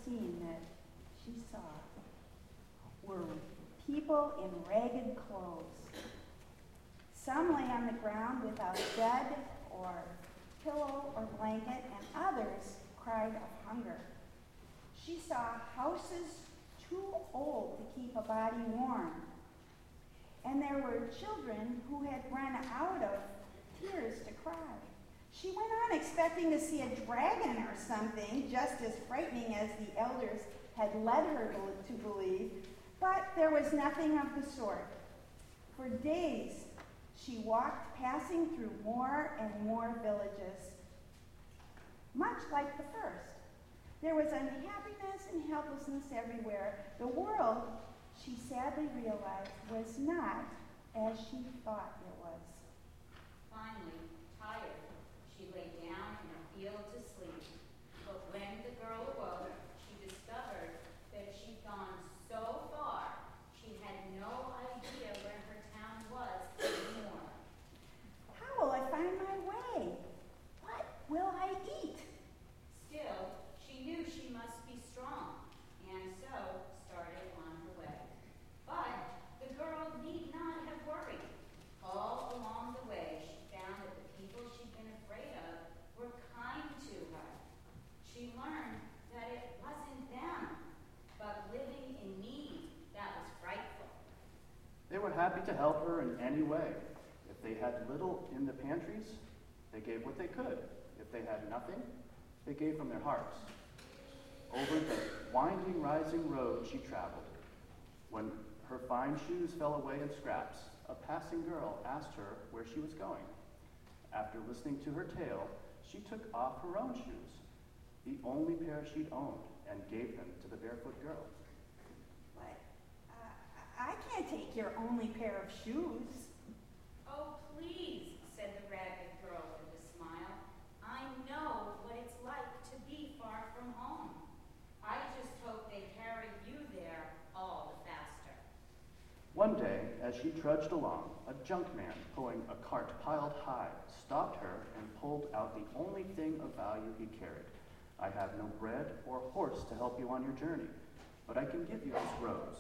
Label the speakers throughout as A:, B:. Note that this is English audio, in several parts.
A: scene that she saw were people in ragged clothes. Some lay on the ground without bed or pillow or blanket, and others cried of hunger. She saw houses too old to keep a body warm, and there were children who had run out of tears to cry. She went on expecting to see a dragon or something, just as frightening as the elders had led her to believe, but there was nothing of the sort. For days, she walked, passing through more and more villages, much like the first. There was unhappiness and helplessness everywhere. The world, she sadly realized, was not as she thought it was.
B: Finally, tired, she lay down in a field to sleep. But when the girl awoke, she discovered that she'd gone so far, she had no idea where her town was anymore.
A: How will I find my way? What will I eat?
B: Still, she knew she must be strong, and so started on her way. But the girl need not have worried. All along the way, she found that the people she'd been afraid of were kind to her. She learned that it wasn't them, but living in need that was frightful.
C: They were happy to help her in any way. If they had little in the pantries, they gave what they could. If they had nothing, they gave from their hearts. Over the winding, rising road she traveled. When her fine shoes fell away in scraps, a passing girl asked her where she was going. After listening to her tale, she took off her own shoes, the only pair she'd owned, and gave them to the barefoot girl.
A: But I can't take your only pair of shoes.
B: Oh, please, said the ragged girl with a smile. I know what it's like to be far from home. I just hope they carry you there all the faster.
C: One day, as she trudged along, a junkman pulling a cart piled high stopped her and pulled out the only thing of value he carried. I have no bread or horse to help you on your journey, but I can give you this rose.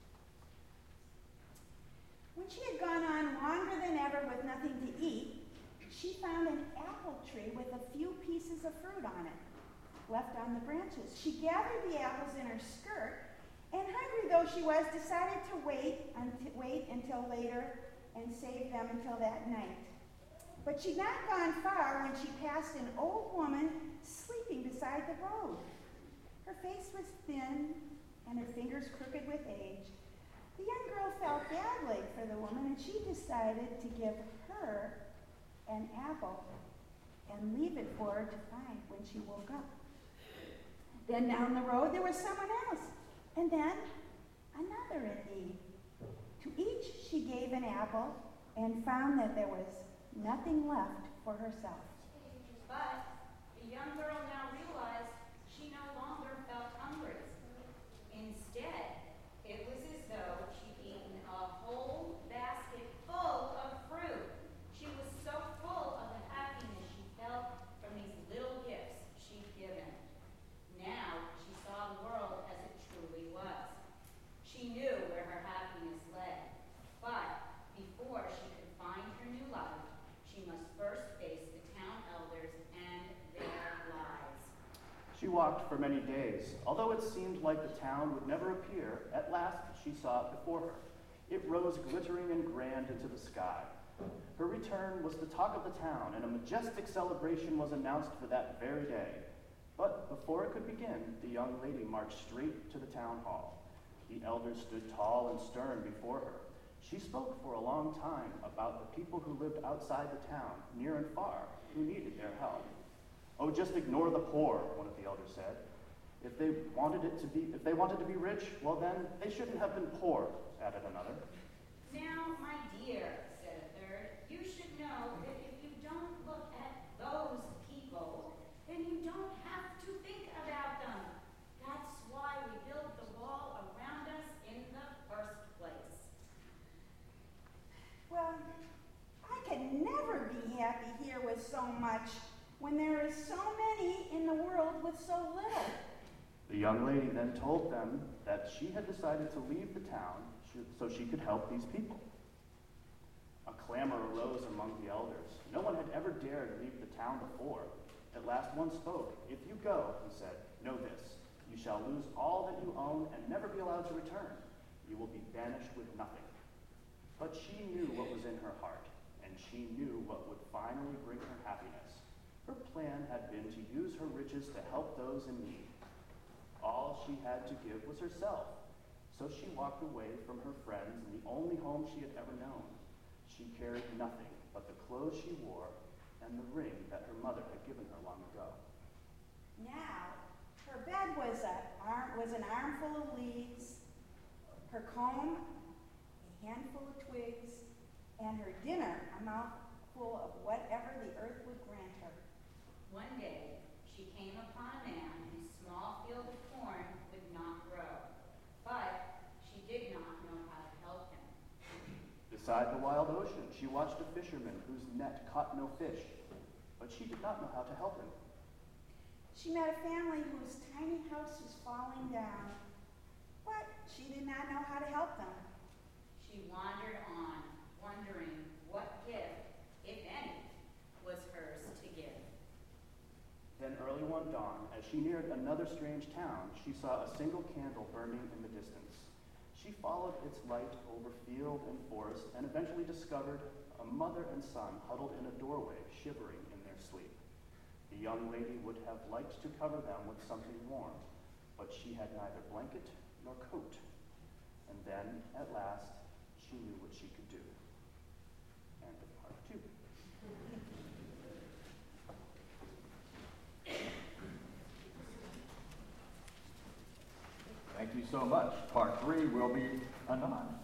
A: When she had gone on longer than ever with nothing to eat, she found an apple tree with a few pieces of fruit on it, left on the branches. She gathered the apples in her skirt, and hungry though she was, decided to wait until later and save them until that night. But she'd not gone far when she passed an old woman sleeping beside the road. Her face was thin and her fingers crooked with age. The young girl felt badly for the woman, and she decided to give her an apple and leave it for her to find when she woke up. Then down the road there was someone else, and then another in need. To each she gave an apple and found that there was nothing left for herself.
B: But the young girl now realized she no longer felt hungry. Instead, it was as though she'd eaten a whole basket full of fruit. She was so full of the happiness she felt from these little gifts she'd given. Now she saw the world as it truly was. She knew where her happiness lay. But before she could find her new life, she must first face the town elders and their lies.
C: She walked for many days. Although it seemed like the town would never appear, at last she saw it before her. It rose glittering and grand into the sky. Her return was the talk of the town, and a majestic celebration was announced for that very day. But before it could begin, the young lady marched straight to the town hall. The elders stood tall and stern before her. She spoke for a long time about the people who lived outside the town, near and far, who needed their help. "Oh, just ignore the poor," one of the elders said. If they wanted to be rich, well then, they shouldn't have been poor," added another.
B: Now, my dear, said a third, you should know that if you don't look at those people, then you don't have to think about them. That's why we built the wall around us in the first place.
A: Well, I could never be happy here with so much when there is so many in the world with so little.
C: The young lady then told them that she had decided to leave the town so she could help these people. A clamor arose among the elders. No one had ever dared leave the town before. At last one spoke. "If you go," he said, "know this. You shall lose all that you own and never be allowed to return. You will be banished with nothing." But she knew what was in her heart, and she knew what would finally bring her happiness. Her plan had been to use her riches to help those in need. All she had to give was herself. So she walked away from her friends and the only home she had ever known. She carried nothing but the clothes she wore and the ring that her mother had given her long ago.
A: Now, her bed was an armful of leaves, her comb a handful of twigs, and her dinner a mouthful of whatever the earth would grant her.
B: One day, she came upon a man whose small field of corn would not grow, but she did not know how to help him.
C: Beside the wild ocean, she watched a fisherman whose net caught no fish, but she did not know how to help him.
A: She met a family whose tiny house was falling down, but she did not know how to help them.
B: She wandered on, wondering what gift, if any, was hers to give.
C: Then early one dawn, as she neared another strange town, she saw a single candle burning in the distance. She followed its light over field and forest and eventually discovered a mother and son huddled in a doorway, shivering in their sleep. The young lady would have liked to cover them with something warm, but she had neither blanket nor coat. And then, at last, she knew what she could do. End of part 2.
D: Thank you so much. Part 3 will be anon.